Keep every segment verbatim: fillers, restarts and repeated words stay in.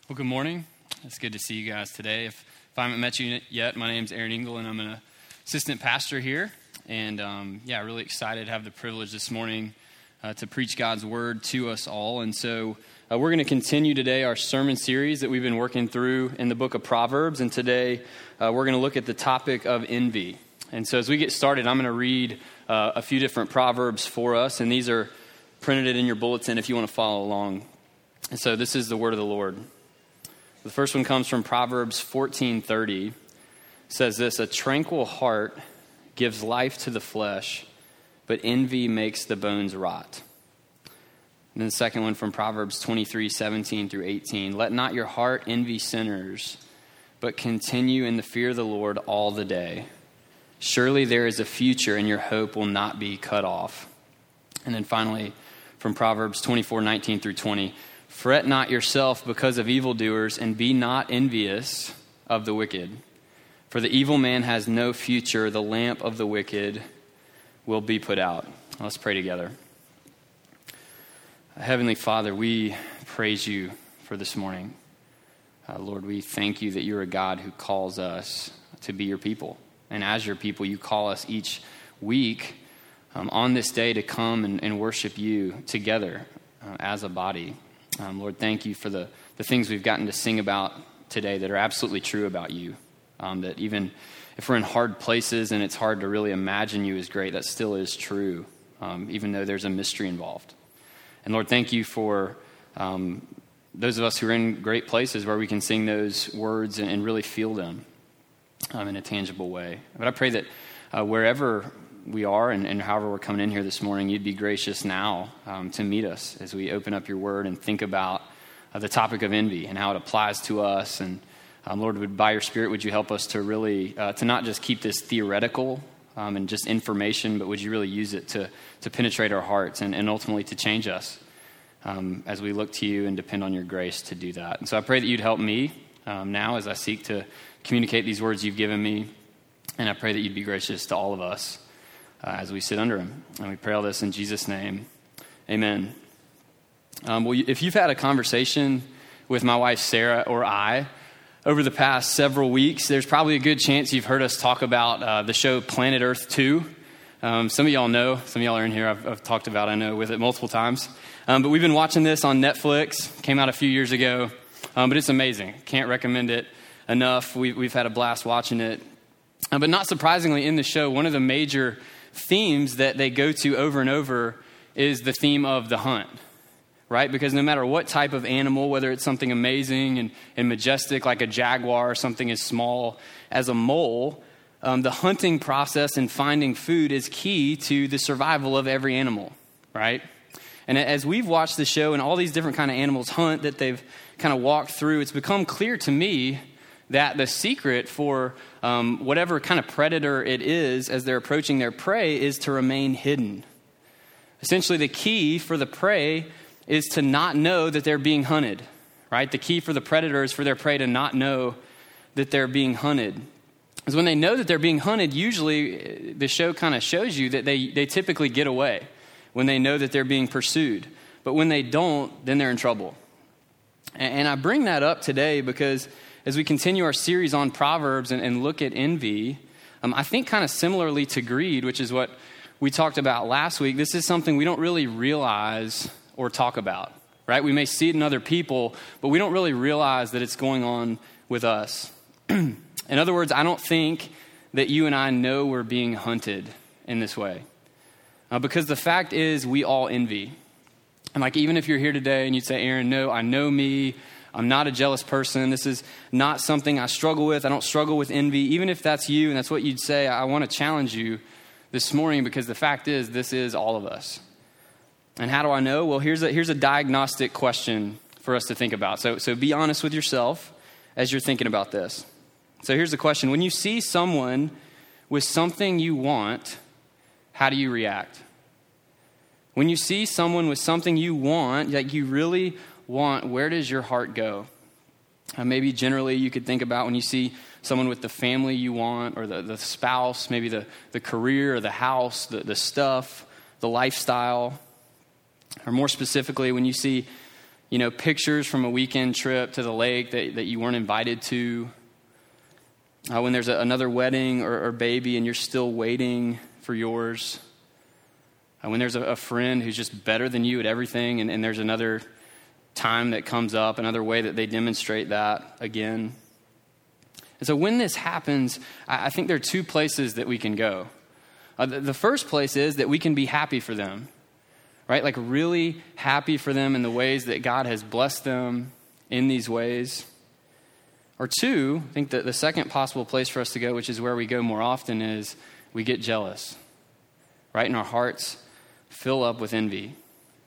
Well, good morning. It's good to see you guys today. If, if I haven't met you yet, my name's Aaron Engel, and I'm an assistant pastor here. And um, yeah, really excited to have the privilege this morning uh, to preach God's word to us all. And so uh, we're going to continue today our sermon series that we've been working through in the book of Proverbs. And today uh, we're going to look at the topic of envy. And so as we get started, I'm going to read uh, a few different Proverbs for us. And these are printed in your bulletin if you want to follow along. And so this is the word of the Lord. The first one comes from Proverbs fourteen thirty. It says this: a tranquil heart gives life to the flesh, but envy makes the bones rot. And then the second one from Proverbs twenty-three seventeen through eighteen. Let not your heart envy sinners, but continue in the fear of the Lord all the day. Surely there is a future, and your hope will not be cut off. And then finally from Proverbs twenty-four nineteen through twenty. Fret not yourself because of evildoers, and be not envious of the wicked. For the evil man has no future. The lamp of the wicked will be put out. Let's pray together. Heavenly Father, we praise you for this morning. Uh, Lord, we thank you that you're a God who calls us to be your people. And as your people, you call us each week um, on this day to come and, and worship you together uh, as a body. Um, Lord, thank you for the, the things we've gotten to sing about today that are absolutely true about you. Um, that even if we're in hard places and it's hard to really imagine you as great, that still is true, um, even though there's a mystery involved. And Lord, thank you for um, those of us who are in great places where we can sing those words and, and really feel them um, in a tangible way. But I pray that uh, wherever we are and, and however we're coming in here this morning, you'd be gracious now um, to meet us as we open up your word and think about uh, the topic of envy and how it applies to us. And um, Lord, would by your Spirit, would you help us to really, uh, to not just keep this theoretical um, and just information, but would you really use it to, to penetrate our hearts and, and ultimately to change us um, as we look to you and depend on your grace to do that. And so I pray that you'd help me um, now as I seek to communicate these words you've given me. And I pray that you'd be gracious to all of us Uh, as we sit under him. And we pray all this in Jesus' name. Amen. Um, well, if you've had a conversation with my wife, Sarah, or I, over the past several weeks, there's probably a good chance you've heard us talk about uh, the show Planet Earth two. Um, some of y'all know, some of y'all are in here, I've, I've talked about, I know, with it multiple times. Um, but we've been watching this on Netflix. Came out a few years ago. Um, but it's amazing. Can't recommend it enough. We, we've had a blast watching it. Uh, but not surprisingly, in the show, one of the major themes that they go to over and over is the theme of the hunt, right? Because no matter what type of animal, whether it's something amazing and, and majestic like a jaguar or something as small as a mole, um, the hunting process and finding food is key to the survival of every animal, right? And as we've watched the show and all these different kind of animals hunt that they've kind of walked through, it's become clear to me that the secret for um, whatever kind of predator it is as they're approaching their prey is to remain hidden. Essentially, the key for the prey is to not know that they're being hunted, right? The key for the predator is for their prey to not know that they're being hunted. Because when they know that they're being hunted, usually the show kind of shows you that they, they typically get away when they know that they're being pursued. But when they don't, then they're in trouble. And, and I bring that up today because as we continue our series on Proverbs and, and look at envy, um, I think kind of similarly to greed, which is what we talked about last week, this is something we don't really realize or talk about, right? We may see it in other people, but we don't really realize that it's going on with us. In other words, I don't think that you and I know we're being hunted in this way. Uh, because the fact is we all envy. And like even if you're here today and you'd say, Aaron, no, I know me, I'm not a jealous person. This is not something I struggle with. I don't struggle with envy. Even if that's you and that's what you'd say, I want to challenge you this morning because the fact is this is all of us. And how do I know? Well, here's a, here's a diagnostic question for us to think about. So, so be honest with yourself as you're thinking about this. So here's the question. When you see someone with something you want, how do you react? When you see someone with something you want, like you really want, where does your heart go? Uh, maybe generally you could think about when you see someone with the family you want or the, the spouse, maybe the, the career or the house, the, the stuff, the lifestyle. Or more specifically, when you see, you know, pictures from a weekend trip to the lake that, that you weren't invited to. Uh, when there's a, another wedding or, or baby and you're still waiting for yours. Uh, when there's a, a friend who's just better than you at everything, and, and there's another time that comes up, another way that they demonstrate that again. And so when this happens, I, I think there are two places that we can go. Uh, the, the first place is that we can be happy for them, right? Like really happy for them in the ways that God has blessed them in these ways. Or two, I think that the second possible place for us to go, which is where we go more often, is we get jealous, right? And our hearts fill up with envy.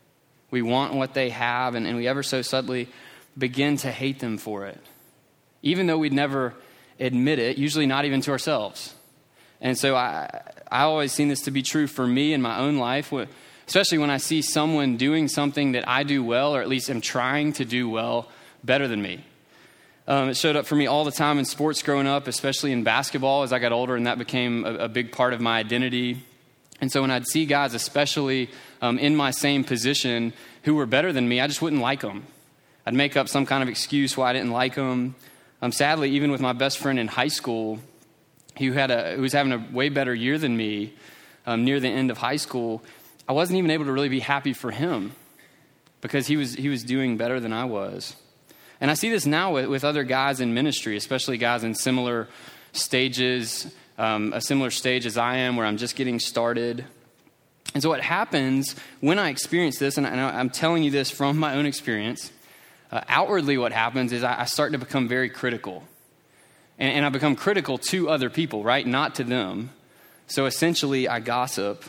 We want what they have, and, and we ever so subtly begin to hate them for it, even though we'd never admit it, usually not even to ourselves. And so I I always seen this to be true for me in my own life, especially when I see someone doing something that I do well, or at least am trying to do well, better than me. Um, it showed up for me all the time in sports growing up, especially in basketball as I got older, and that became a, a big part of my identity. And so when I'd see guys, especially um, in my same position, who were better than me, I just wouldn't like them. I'd make up some kind of excuse why I didn't like them. Um, sadly, even with my best friend in high school, who had a who was having a way better year than me um, near the end of high school, I wasn't even able to really be happy for him because he was he was doing better than I was. And I see this now with, with other guys in ministry, especially guys in similar stages, um, a similar stage as I am, where I'm just getting started. And so what happens when I experience this, and, I, and I'm telling you this from my own experience, uh, outwardly what happens is I, I start to become very critical. And, and I become critical to other people, right? Not to them. So essentially I gossip.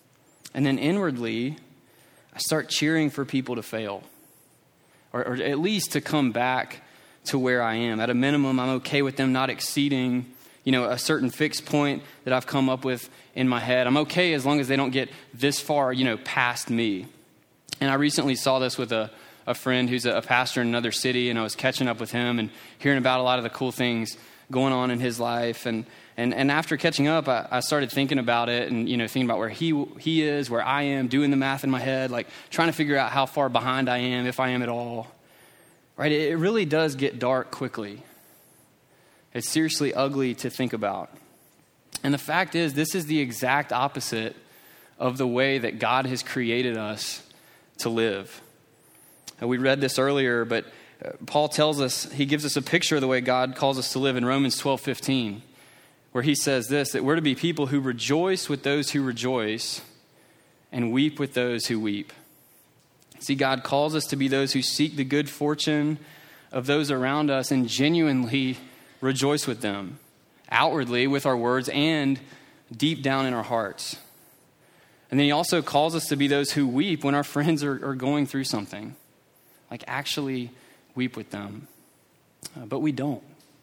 And then inwardly, I start cheering for people to fail. Or, or at least to come back to where I am. At a minimum, I'm okay with them not exceeding, you know, a certain fixed point that I've come up with in my head. I'm okay as long as they don't get this far, you know, past me. And I recently saw this with a, a friend who's a, a pastor in another city, and I was catching up with him and hearing about a lot of the cool things going on in his life. And and, and after catching up, I, I started thinking about it and, you know, thinking about where he he is, where I am, doing the math in my head, like trying to figure out how far behind I am, if I am at all. Right? It, it really does get dark quickly. It's seriously ugly to think about. And the fact is, this is the exact opposite of the way that God has created us to live. And we read this earlier, but Paul tells us, he gives us a picture of the way God calls us to live in Romans twelve fifteen, where he says this, that we're to be people who rejoice with those who rejoice and weep with those who weep. See, God calls us to be those who seek the good fortune of those around us and genuinely rejoice with them, outwardly with our words and deep down in our hearts. And then he also calls us to be those who weep when our friends are, are going through something, like actually weep with them. Uh, but we don't.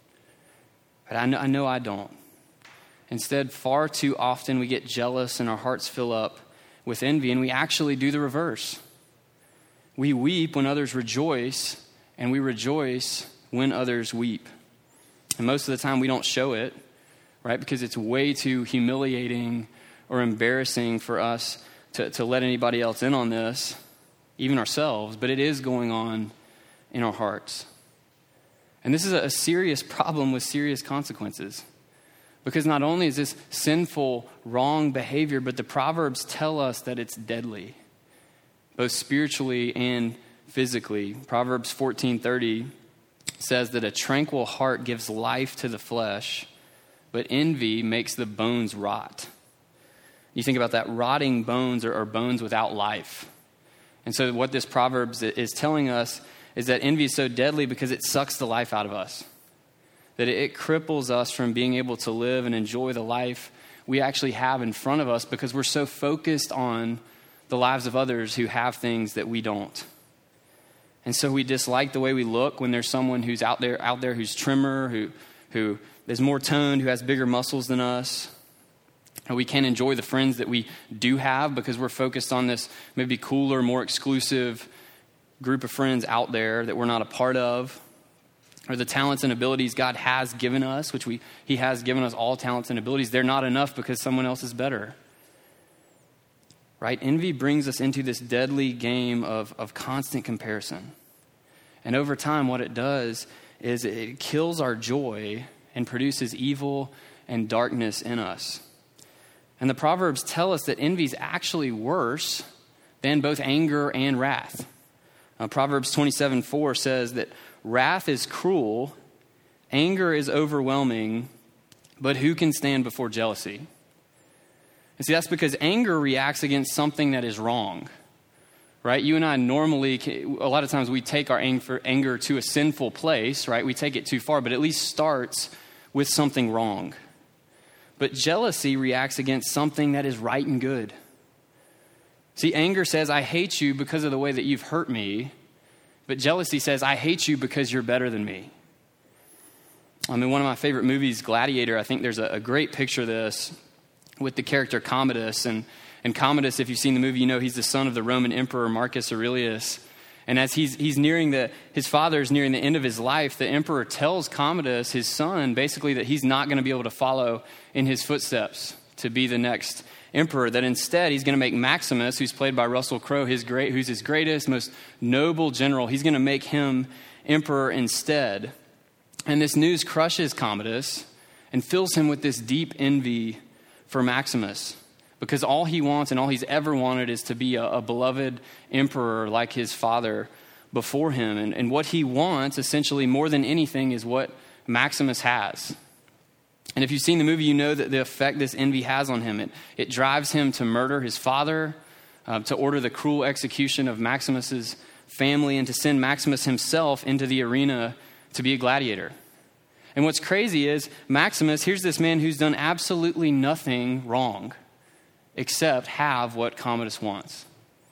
But I know, I know I don't. Instead, far too often we get jealous and our hearts fill up with envy, and we actually do the reverse. We weep when others rejoice, and we rejoice when others weep. And most of the time we don't show it, right? Because it's way too humiliating or embarrassing for us to, to let anybody else in on this, even ourselves, but it is going on in our hearts. And this is a serious problem with serious consequences. Because not only is this sinful, wrong behavior, but the Proverbs tell us that it's deadly, both spiritually and physically. Proverbs fourteen thirty says that a tranquil heart gives life to the flesh, but envy makes the bones rot. You think about that, rotting bones are, are bones without life. And so what this Proverbs is telling us is that envy is so deadly because it sucks the life out of us. That it cripples us from being able to live and enjoy the life we actually have in front of us because we're so focused on the lives of others who have things that we don't. And so we dislike the way we look when there's someone who's out there out there who's trimmer, who who is more toned, who has bigger muscles than us. And we can't enjoy the friends that we do have because we're focused on this maybe cooler, more exclusive group of friends out there that we're not a part of. Or the talents and abilities God has given us, which we He has given us all talents and abilities, they're not enough because someone else is better. Right? Envy brings us into this deadly game of, of constant comparison. And over time, what it does is it kills our joy and produces evil and darkness in us. And the Proverbs tell us that envy is actually worse than both anger and wrath. Uh, Proverbs twenty-seven four says that wrath is cruel, anger is overwhelming, but who can stand before jealousy? And see, that's because anger reacts against something that is wrong, right? You and I normally, a lot of times we take our anger to a sinful place, right? We take it too far, but it at least starts with something wrong. But jealousy reacts against something that is right and good. See, anger says, I hate you because of the way that you've hurt me. But jealousy says, I hate you because you're better than me. I mean, one of my favorite movies, Gladiator, I think there's a, a great picture of this with the character Commodus. And, and Commodus, if you've seen the movie, you know he's the son of the Roman Emperor Marcus Aurelius. And as he's he's nearing the, his father is nearing the end of his life, the emperor tells Commodus, his son, basically that he's not going to be able to follow in his footsteps to be the next emperor, that instead he's going to make Maximus, who's played by Russell Crowe, his great, who's his greatest, most noble general, he's going to make him emperor instead. And this news crushes Commodus and fills him with this deep envy for Maximus, because all he wants and all he's ever wanted is to be a, a beloved emperor like his father before him. And, and what he wants, essentially, more than anything, is what Maximus has. And if you've seen the movie, you know that the effect this envy has on him. It, it drives him to murder his father, uh, to order the cruel execution of Maximus's family, and to send Maximus himself into the arena to be a gladiator. And what's crazy is Maximus, here's this man who's done absolutely nothing wrong except have what Commodus wants.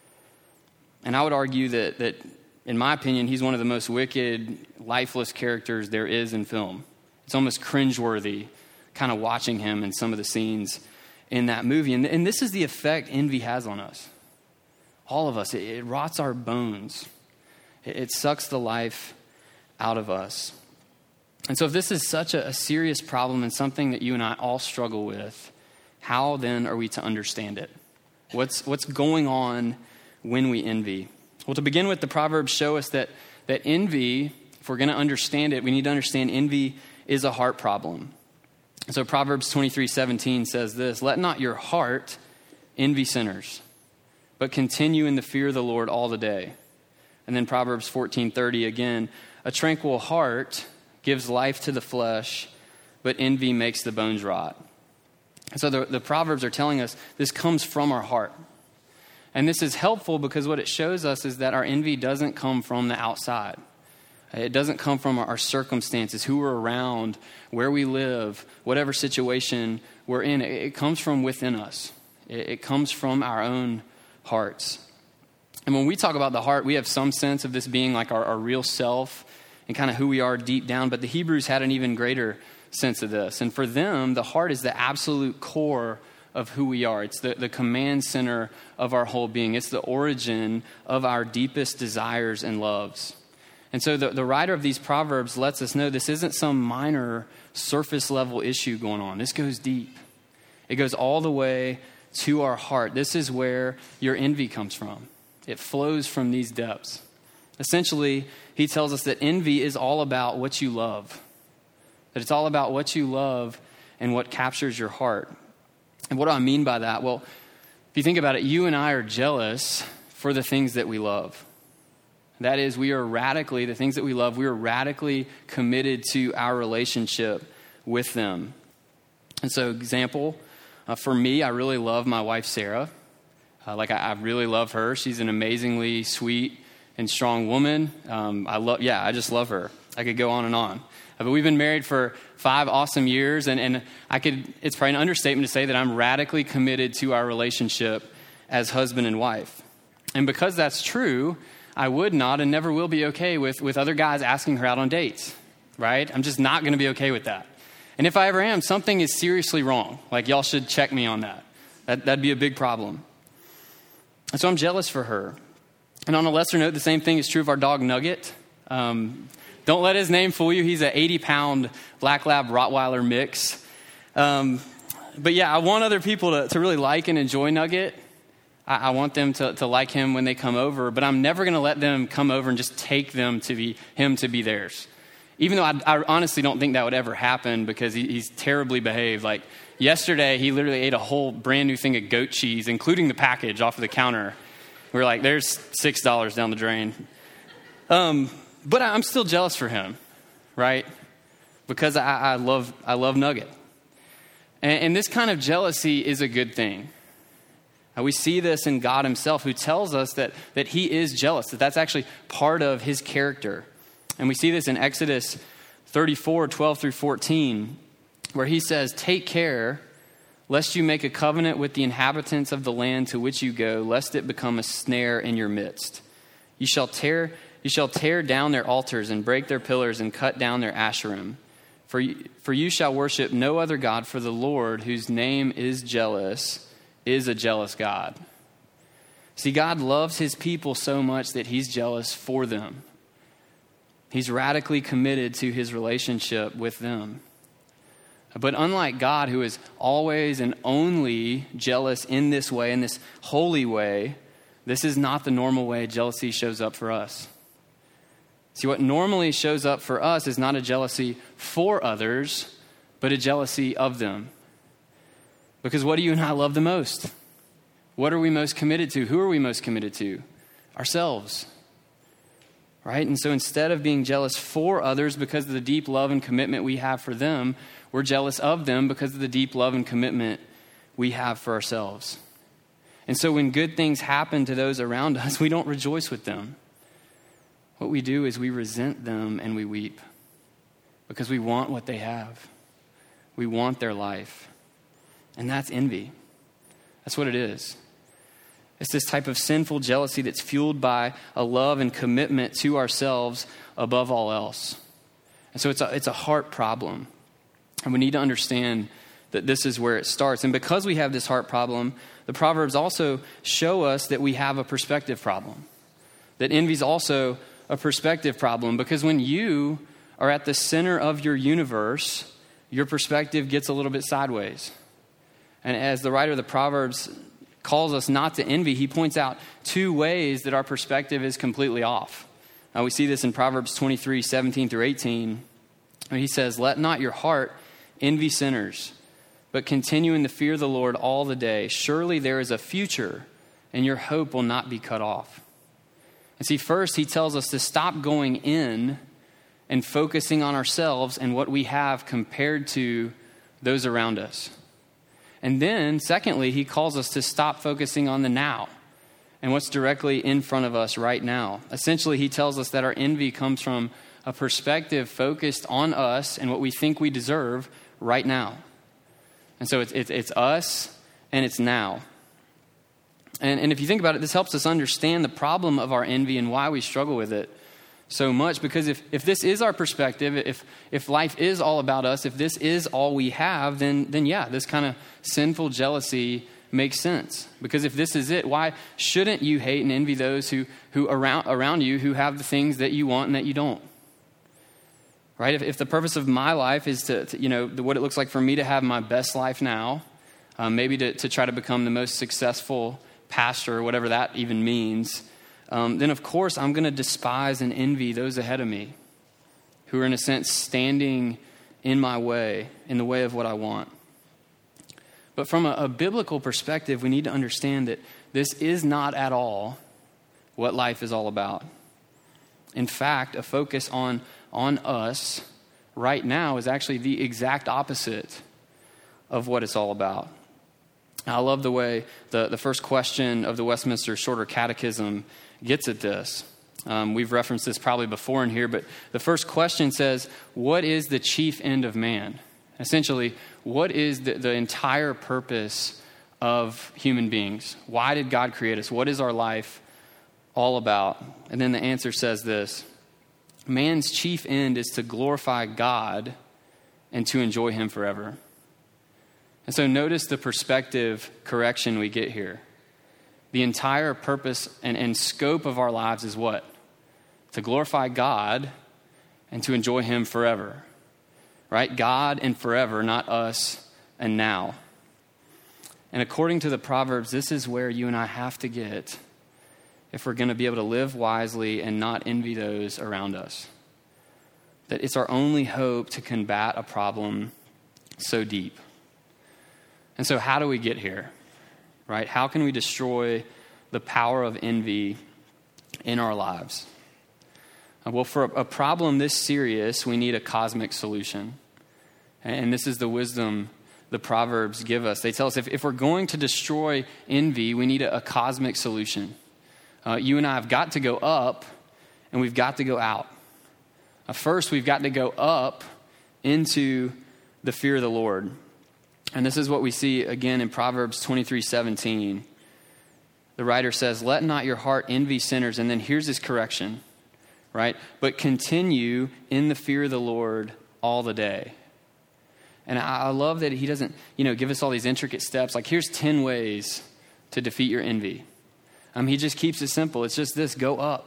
And I would argue that, that, in my opinion, he's one of the most wicked, lifeless characters there is in film. It's almost cringeworthy kind of watching him in some of the scenes in that movie. And, and this is the effect envy has on us. All of us. It, it rots our bones. It, it sucks the life out of us. And so if this is such a, a serious problem and something that you and I all struggle with, how then are we to understand it? What's, what's going on when we envy? Well, to begin with, the Proverbs show us that, that envy, if we're going to understand it, we need to understand envy is a heart problem. So Proverbs twenty-three seventeen says this, let not your heart envy sinners, but continue in the fear of the Lord all the day. And then Proverbs fourteen thirty again, a tranquil heart gives life to the flesh, but envy makes the bones rot. And so the, the Proverbs are telling us this comes from our heart. And this is helpful because what it shows us is that our envy doesn't come from the outside. It doesn't come from our circumstances, who we're around, where we live, whatever situation we're in. It comes from within us. It comes from our own hearts. And when we talk about the heart, we have some sense of this being like our, our real self and kind of who we are deep down. But the Hebrews had an even greater sense of this. And for them, the heart is the absolute core of who we are. It's the, the command center of our whole being. It's the origin of our deepest desires and loves. And so the, the writer of these Proverbs lets us know this isn't some minor surface level issue going on. This goes deep. It goes all the way to our heart. This is where your envy comes from. It flows from these depths. Essentially, he tells us that envy is all about what you love. That it's all about what you love and what captures your heart. And what do I mean by that? Well, if you think about it, you and I are jealous for the things that we love. That is, we are radically, the things that we love, we are radically committed to our relationship with them. And so, example, uh, for me, I really love my wife, Sarah. Uh, like, I, I really love her. She's an amazingly sweet and strong woman. Um, I love, yeah, I just love her. I could go on and on. Uh, but we've been married for five awesome years, and, and I could, it's probably an understatement to say that I'm radically committed to our relationship as husband and wife. And because that's true, I would not and never will be okay with, with other guys asking her out on dates, right? I'm just not going to be okay with that. And if I ever am, something is seriously wrong. Like, y'all should check me on that. that that'd be a big problem. And so I'm jealous for her. And on a lesser note, the same thing is true of our dog Nugget. Um, don't let his name fool you. He's an eighty pound Black Lab Rottweiler mix. Um, but yeah, I want other people to, to really like and enjoy Nugget. I, I want them to, to like him when they come over, but I'm never going to let them come over and just take them to be him to be theirs. Even though I, I honestly don't think that would ever happen because he, he's terribly behaved. Like yesterday, he literally ate a whole brand new thing of goat cheese, including the package off of the counter. We were like, there's six dollars down the drain. Um, but I'm still jealous for him, right? Because I, I love I love Nugget. And, and this kind of jealousy is a good thing. And we see this in God himself, who tells us that, that he is jealous, that that's actually part of his character. And we see this in Exodus thirty-four, twelve through fourteen, where he says, take care lest you make a covenant with the inhabitants of the land to which you go, lest it become a snare in your midst. You shall tear, you shall tear down their altars and break their pillars and cut down their asherim. For you, for you shall worship no other God, for the Lord, whose name is jealous, is a jealous God. See, God loves his people so much that he's jealous for them. He's radically committed to his relationship with them. But unlike God, who is always and only jealous in this way, in this holy way, this is not the normal way jealousy shows up for us. See, what normally shows up for us is not a jealousy for others, but a jealousy of them. Because what do you and I love the most? What are we most committed to? Who are we most committed to? Ourselves. Right? And so instead of being jealous for others because of the deep love and commitment we have for them, we're jealous of them because of the deep love and commitment we have for ourselves. And so when good things happen to those around us, we don't rejoice with them. What we do is we resent them and we weep because we want what they have. We want their life. And that's envy. That's what it is. It's this type of sinful jealousy that's fueled by a love and commitment to ourselves above all else. And so it's a, it's a heart problem. And we need to understand that this is where it starts. And because we have this heart problem, the Proverbs also show us that we have a perspective problem. That envy is also a perspective problem. Because when you are at the center of your universe, your perspective gets a little bit sideways. And as the writer of the Proverbs calls us not to envy, he points out two ways that our perspective is completely off. Now we see this in Proverbs twenty-three, seventeen through eighteen. Where he says, let not your heart envy sinners, but continue in the fear of the Lord all the day. Surely there is a future, and your hope will not be cut off. And see, first he tells us to stop going in and focusing on ourselves and what we have compared to those around us. And then, secondly, he calls us to stop focusing on the now and what's directly in front of us right now. Essentially, he tells us that our envy comes from a perspective focused on us and what we think we deserve right now. And so it's it's, it's us and it's now. And, and if you think about it, this helps us understand the problem of our envy and why we struggle with it so much. Because if, if this is our perspective, if if life is all about us, if this is all we have, then then yeah, this kind of sinful jealousy makes sense. Because if this is it, why shouldn't you hate and envy those who who around around you who have the things that you want and that you don't? Right? If, if the purpose of my life is to, to you know, the, what it looks like for me to have my best life now, um, maybe to, to try to become the most successful pastor, or whatever that even means, Um, then of course I'm going to despise and envy those ahead of me who are in a sense standing in my way, in the way of what I want. But from a, a biblical perspective, we need to understand that this is not at all what life is all about. In fact, a focus on, on us right now is actually the exact opposite of what it's all about. I love the way the, the first question of the Westminster Shorter Catechism gets at this. Um, we've referenced this probably before in here, but the first question says, what is the chief end of man? Essentially, what is the, the entire purpose of human beings? Why did God create us? What is our life all about? And then the answer says this: man's chief end is to glorify God and to enjoy him forever. And so notice the perspective correction we get here. The entire purpose and, and scope of our lives is what? To glorify God and to enjoy him forever. Right? God and forever, not us and now. And according to the Proverbs, this is where you and I have to get if we're going to be able to live wisely and not envy those around us. That it's our only hope to combat a problem so deep. And so how do we get here, right? How can we destroy the power of envy in our lives? Well, for a problem this serious, we need a cosmic solution. And this is the wisdom the Proverbs give us. They tell us if, if we're going to destroy envy, we need a, a cosmic solution. Uh, you and I have got to go up, and we've got to go out. Uh, first, we've got to go up into the fear of the Lord. And this is what we see again in Proverbs twenty-three seventeen. The writer says, "Let not your heart envy sinners." And then here's his correction, right? "But continue in the fear of the Lord all the day." And I, I love that he doesn't, you know, give us all these intricate steps. Like, here's ten ways to defeat your envy. Um, he just keeps it simple. It's just this: go up.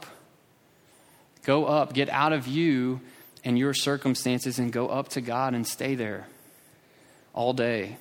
Go up. Get out of you and your circumstances and go up to God and stay there all day.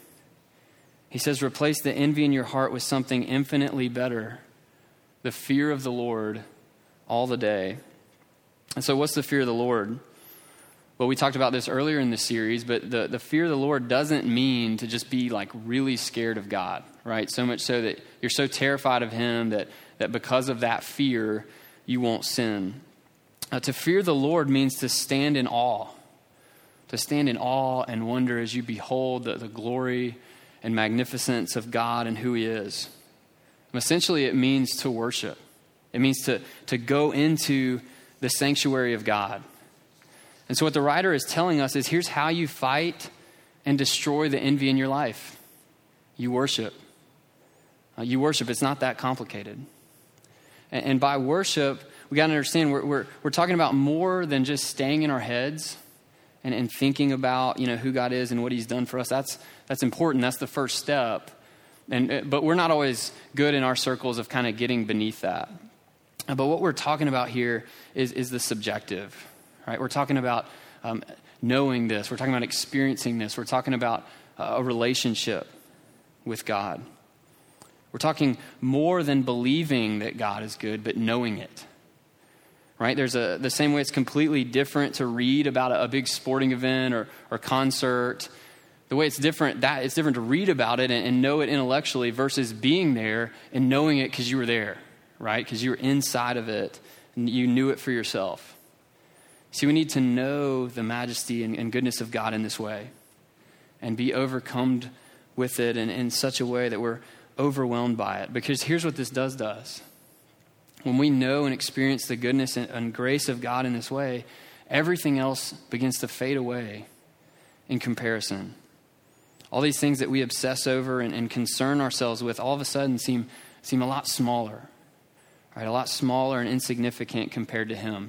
He says, replace the envy in your heart with something infinitely better, the fear of the Lord all the day. And so what's the fear of the Lord? Well, we talked about this earlier in the series, but the, the fear of the Lord doesn't mean to just be like really scared of God, right? So much so that you're so terrified of him that, that because of that fear, you won't sin. Uh, to fear the Lord means to stand in awe, to stand in awe and wonder as you behold the, the glory and magnificence of God and who he is. And essentially, it means to worship. It means to, to go into the sanctuary of God. And so what the writer is telling us is here's how you fight and destroy the envy in your life. You worship. Uh, you worship. It's not that complicated. And, and by worship, we got to understand we're, we're we're talking about more than just staying in our heads and, and thinking about, you know, who God is and what he's done for us. That's that's important. That's the first step. And but we're not always good in our circles of kind of getting beneath that. But what we're talking about here is is the subjective. Right? We're talking about um, knowing this. We're talking about experiencing this. We're talking about uh, a relationship with God. We're talking more than believing that God is good, but knowing it. Right? There's a the same way it's completely different to read about a, a big sporting event or or concert. The way it's different, that it's different to read about it and, and know it intellectually versus being there and knowing it because you were there, right? Because you were inside of it and you knew it for yourself. See, we need to know the majesty and, and goodness of God in this way and be overcome with it in, in such a way that we're overwhelmed by it. Because here's what this does to us. When we know and experience the goodness and, and grace of God in this way, everything else begins to fade away in comparison. All these things that we obsess over and, and concern ourselves with all of a sudden seem, seem a lot smaller, right? A lot smaller and insignificant compared to him.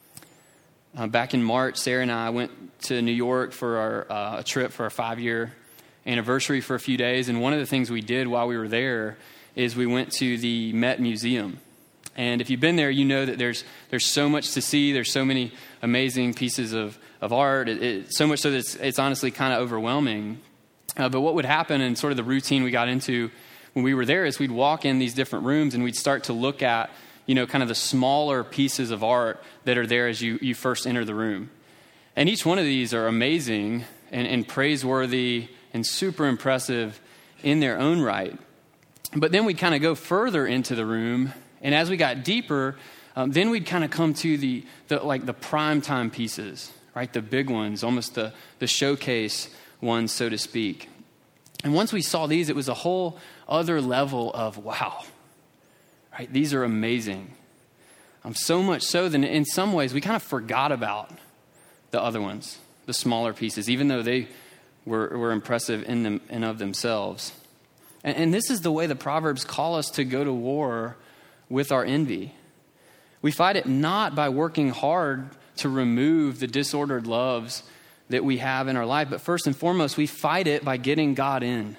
Uh, back in March, Sarah and I went to New York for our uh, a trip for our five-year anniversary for a few days. And one of the things we did while we were there is we went to the Met Museum. And if you've been there, you know that there's there's so much to see. There's so many amazing pieces of, of art. It, it, so much so that it's, it's honestly kind of overwhelming. Uh, but what would happen and sort of the routine we got into when we were there is we'd walk in these different rooms and we'd start to look at, you know, kind of the smaller pieces of art that are there as you, you first enter the room. And each one of these are amazing and, and praiseworthy and super impressive in their own right. But then we'd kind of go further into the room, and as we got deeper, um, then we'd kind of come to the, the like the prime time pieces, right? The big ones, almost the, the showcase ones, so to speak. And once we saw these, it was a whole other level of wow. Right, these are amazing. Um, so much so that in some ways we kind of forgot about the other ones, the smaller pieces, even though they were, were impressive in them and of themselves. And, and this is the way the Proverbs call us to go to war with our envy. We fight it not by working hard to remove the disordered loves that we have in our life, but first and foremost, we fight it by getting God in,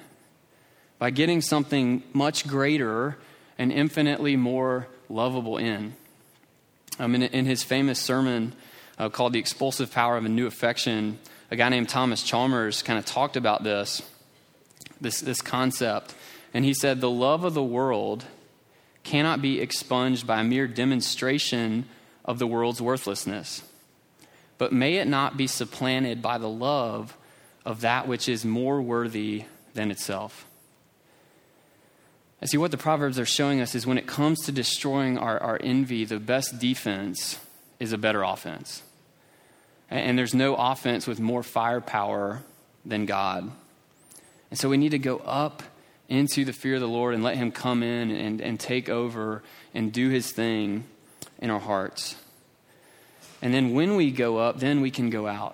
by getting something much greater and infinitely more lovable in. Um, in, in his famous sermon uh, called The Expulsive Power of a New Affection, a guy named Thomas Chalmers kind of talked about this, this, this concept. And he said, the love of the world cannot be expunged by a mere demonstration of the world's worthlessness. But may it not be supplanted by the love of that which is more worthy than itself. And see, what the Proverbs are showing us is when it comes to destroying our, our envy, the best defense is a better offense. And, and there's no offense with more firepower than God. And so we need to go up into the fear of the Lord and let him come in and, and take over and do his thing in our hearts. And then when we go up, then we can go out.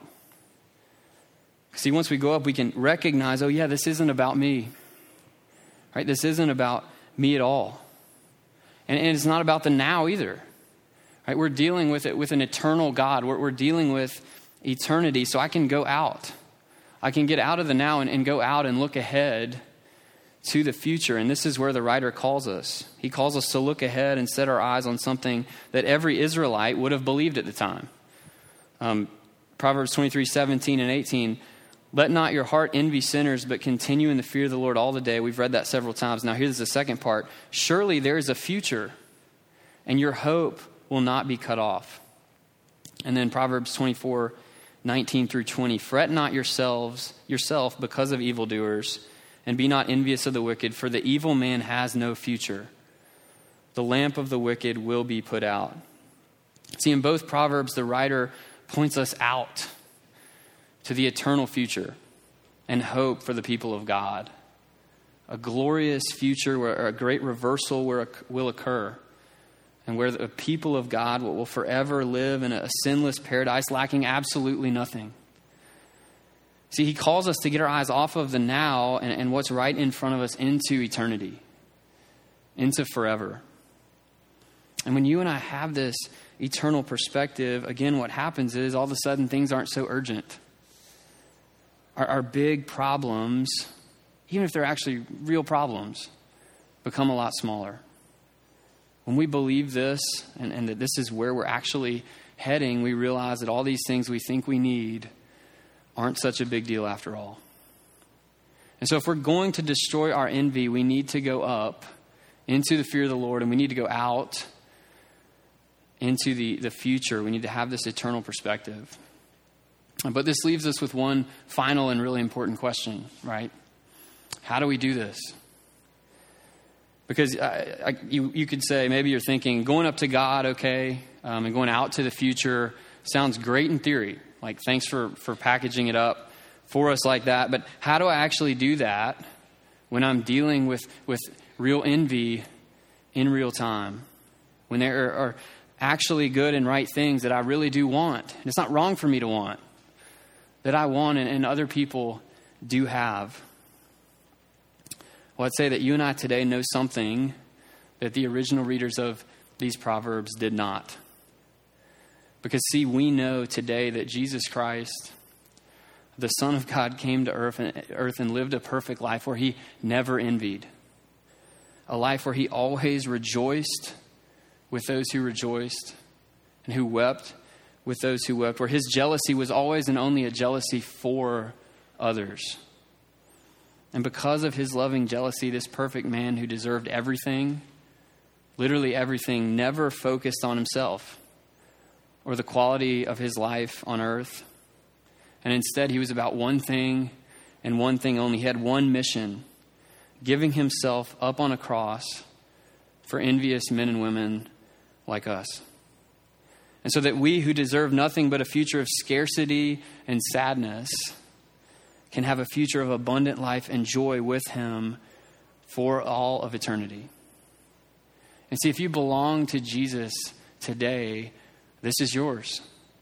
See, once we go up, we can recognize, oh yeah, this isn't about me. Right? This isn't about me at all. And, and it's not about the now either. Right? We're dealing with it with an eternal God. We're, we're dealing with eternity. So I can go out. I can get out of the now and, and go out and look ahead to the future. And this is where the writer calls us. He calls us to look ahead and set our eyes on something that every Israelite would have believed at the time. Um, Proverbs twenty-three, seventeen and eighteen. Let not your heart envy sinners, but continue in the fear of the Lord all the day. We've read that several times. Now here's the second part. Surely there is a future, and your hope will not be cut off. And then Proverbs twenty-four, nineteen through twenty. Fret not yourselves, yourself because of evildoers, and be not envious of the wicked, for the evil man has no future. The lamp of the wicked will be put out. See, in both Proverbs, the writer points us out to the eternal future and hope for the people of God. A glorious future where a great reversal will occur, and where the people of God will forever live in a sinless paradise lacking absolutely nothing. See, he calls us to get our eyes off of the now and, and what's right in front of us into eternity, into forever. And when you and I have this eternal perspective, again, what happens is all of a sudden things aren't so urgent. Our, our big problems, even if they're actually real problems, become a lot smaller. When we believe this and, and that this is where we're actually heading, we realize that all these things we think we need aren't such a big deal after all. And so if we're going to destroy our envy, we need to go up into the fear of the Lord, and we need to go out into the, the future. We need to have this eternal perspective. But this leaves us with one final and really important question, right? How do we do this? Because I, I, you, you could say, maybe you're thinking, going up to God, okay, um, and going out to the future sounds great in theory. Like, thanks for, for packaging it up for us like that. But how do I actually do that when I'm dealing with, with real envy in real time? When there are, are actually good and right things that I really do want. And it's not wrong for me to want. That I want and, and other people do have. Well, I'd say that you and I today know something that the original readers of these Proverbs did not. Because, see, we know today that Jesus Christ, the Son of God, came to earth and, earth and lived a perfect life where he never envied. A life where he always rejoiced with those who rejoiced and who wept with those who wept. Where his jealousy was always and only a jealousy for others. And because of his loving jealousy, this perfect man who deserved everything, literally everything, never focused on himself or the quality of his life on earth. And instead, he was about one thing and one thing only. He had one mission, giving himself up on a cross for envious men and women like us. And so that we who deserve nothing but a future of scarcity and sadness can have a future of abundant life and joy with him for all of eternity. And see, if you belong to Jesus today, this is yours.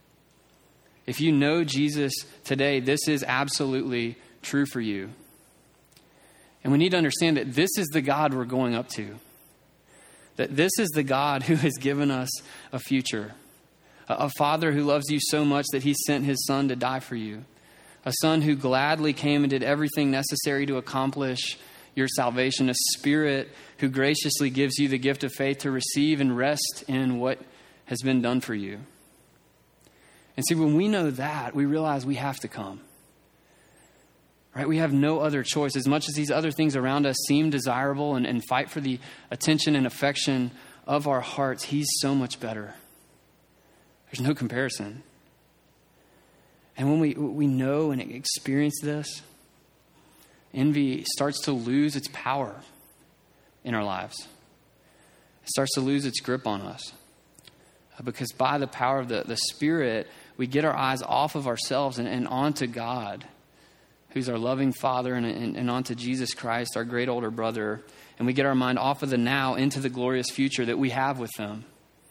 If you know Jesus today, this is absolutely true for you. And we need to understand that this is the God we're going up to. That this is the God who has given us a future. A, a Father who loves you so much that he sent his Son to die for you. A Son who gladly came and did everything necessary to accomplish your salvation. A Spirit who graciously gives you the gift of faith to receive and rest in what has been done for you. And see, when we know that, we realize we have to come. right? We have no other choice. As much as these other things around us seem desirable and, and fight for the attention and affection of our hearts, he's so much better. There's no comparison. And when we, we know and experience this, envy starts to lose its power in our lives. It starts to lose its grip on us. Because by the power of the, the Spirit, we get our eyes off of ourselves and, and onto God, who's our loving Father, and, and, and onto Jesus Christ, our great older brother. And we get our mind off of the now into the glorious future that we have with them.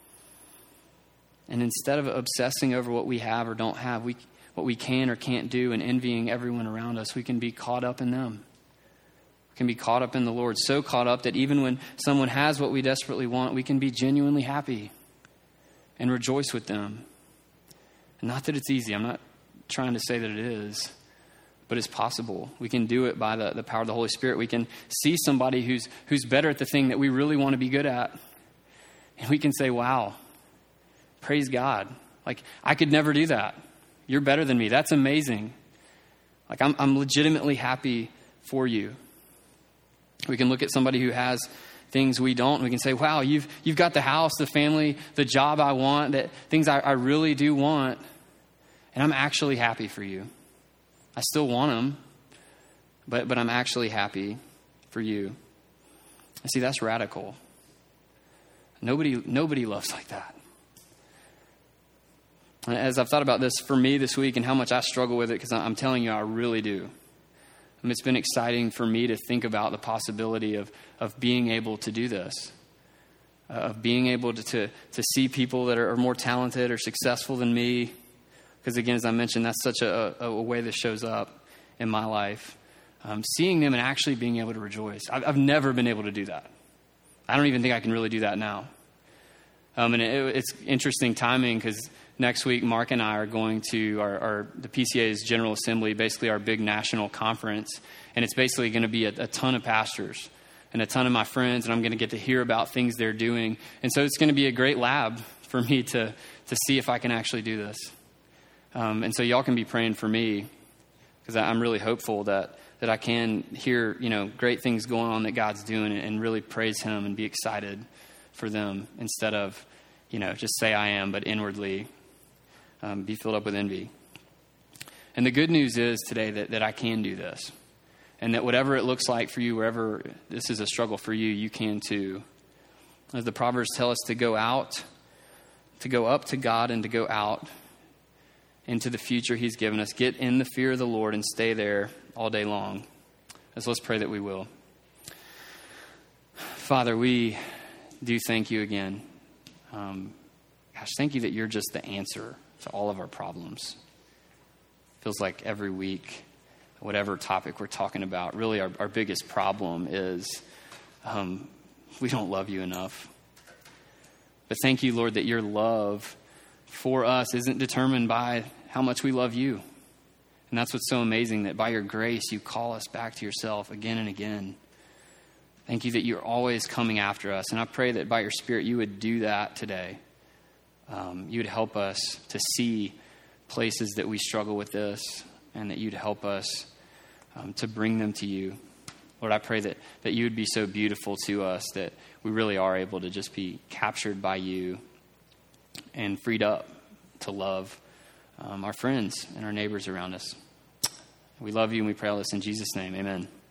And instead of obsessing over what we have or don't have, we what we can or can't do and envying everyone around us, we can be caught up in them. We can be caught up in the Lord, so caught up that even when someone has what we desperately want, we can be genuinely happy and rejoice with them. And not that it's easy. I'm not trying to say that it is, but it's possible. We can do it by the, the power of the Holy Spirit. We can see somebody who's who's better at the thing that we really want to be good at. And we can say, wow, praise God. Like, I could never do that. You're better than me. That's amazing. Like, I'm, I'm legitimately happy for you. We can look at somebody who has things we don't, and we can say, wow, you've you've got the house, the family, the job I want, that things I, I really do want, and I'm actually happy for you. I still want them, but but I'm actually happy for you. And see, that's radical. Nobody nobody loves like that. And as I've thought about this for me this week and how much I struggle with it, because I'm telling you, I really do. I mean, it's been exciting for me to think about the possibility of, of being able to do this, uh, of being able to, to, to see people that are, are more talented or successful than me. Because again, as I mentioned, that's such a, a, a way that shows up in my life. Um, seeing them and actually being able to rejoice. I've, I've never been able to do that. I don't even think I can really do that now. Um, and it, it's interesting timing because next week, Mark and I are going to our, our the P C A's General Assembly, basically our big national conference. And it's basically going to be a, a ton of pastors and a ton of my friends. And I'm going to get to hear about things they're doing. And so it's going to be a great lab for me to, to see if I can actually do this. Um, and so y'all can be praying for me because I'm really hopeful that, that I can hear, you know, great things going on that God's doing and really praise him and be excited for them instead of, you know, just say I am, but inwardly Um, be filled up with envy. And the good news is today that, that I can do this. And that whatever it looks like for you, wherever this is a struggle for you, you can too. As the Proverbs tell us to go out, to go up to God and to go out into the future he's given us. Get in the fear of the Lord and stay there all day long. So let's pray that we will. Father, we do thank you again. Um, gosh, thank you that you're just the answer to all of our problems. Feels like every week, whatever topic we're talking about, really our, our biggest problem is um, we don't love you enough. But thank you, Lord, that your love for us isn't determined by how much we love you. And that's what's so amazing, that by your grace, you call us back to yourself again and again. Thank you that you're always coming after us. And I pray that by your Spirit, you would do that today. Um, you would help us to see places that we struggle with this, and that you'd help us um, to bring them to you. Lord, I pray that, that you would be so beautiful to us that we really are able to just be captured by you and freed up to love um, our friends and our neighbors around us. We love you and we pray all this in Jesus' name. Amen.